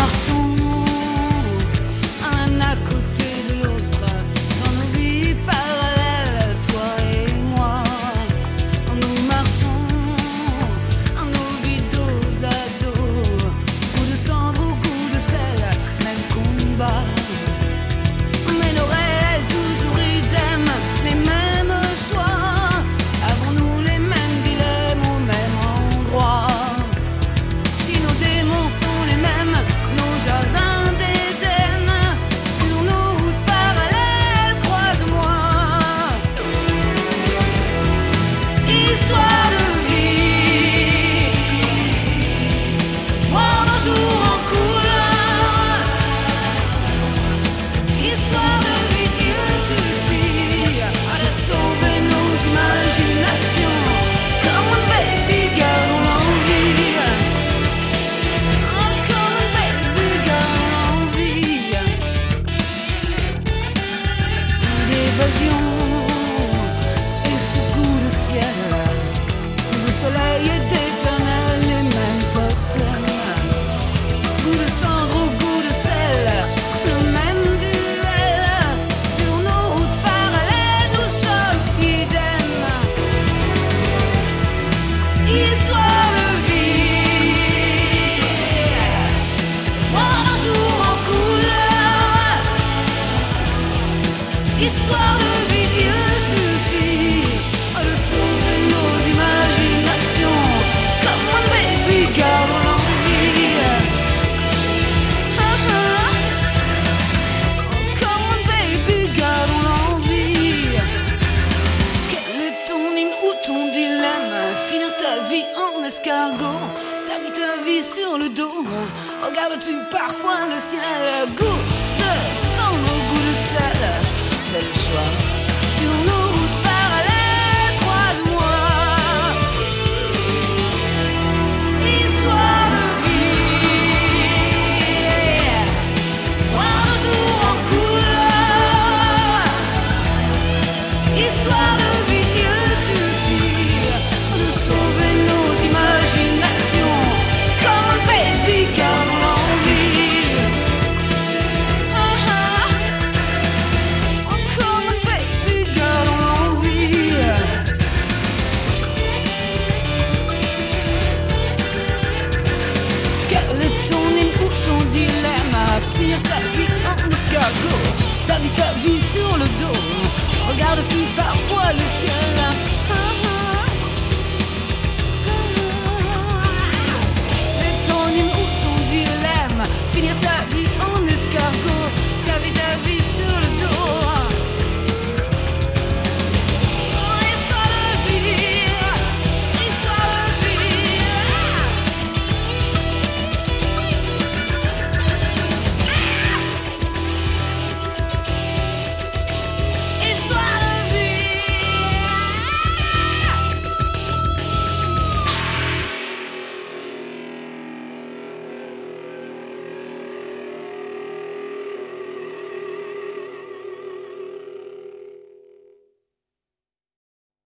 marchons un à côté de l'autre dans nos vies parallèles, toi et moi. Nous marchons nos vies dos à dos, goût de cendre au goût de sel, même combat. Mais nos rêves toujours idem, les mêmes choix. Avons-nous les mêmes dilemmes au même endroit? Si nos démons sont les mêmes, nos jardins d'Éden, sur nos routes parallèles, croise-moi. Histoire de vie, voir nos jours en couleur. Histoire de vie, il suffit de sauver nos imaginations. Come on baby, gardons l'envie. Oh, come on baby, gardons l'envie d'évasion et ce goût de ciel, de soleil et d'éternel, les mêmes totems. Goût de cendre au goût de sel, le même duel. Sur nos routes parallèles, nous sommes idem. Histoire de vie, voir nos jours en couleur. Histoire de vie, il suffit de sauver nos imaginations. Come on baby, gardons l'envie. Come on baby, gardons l'envie. Quel est ton hymne ou ton dilemme? Finir ta vie en escargot, ta vie sur le dos. Regardes-tu parfois le ciel? Goût de cendre, goût de sel, tel choix. Sur nos routes parallèles, croise-moi. Histoire de vie, voir nos jours en couleur. Histoire de vie, il suffit de sauver nos imaginations. Come on baby, gardons l'envie. Oh, come on baby, gardons l'envie. Quel est ton hymne ou ton dilemme? Finir ta vie en escargot, ta vie sur le dos. Regardes-tu parfois le ciel?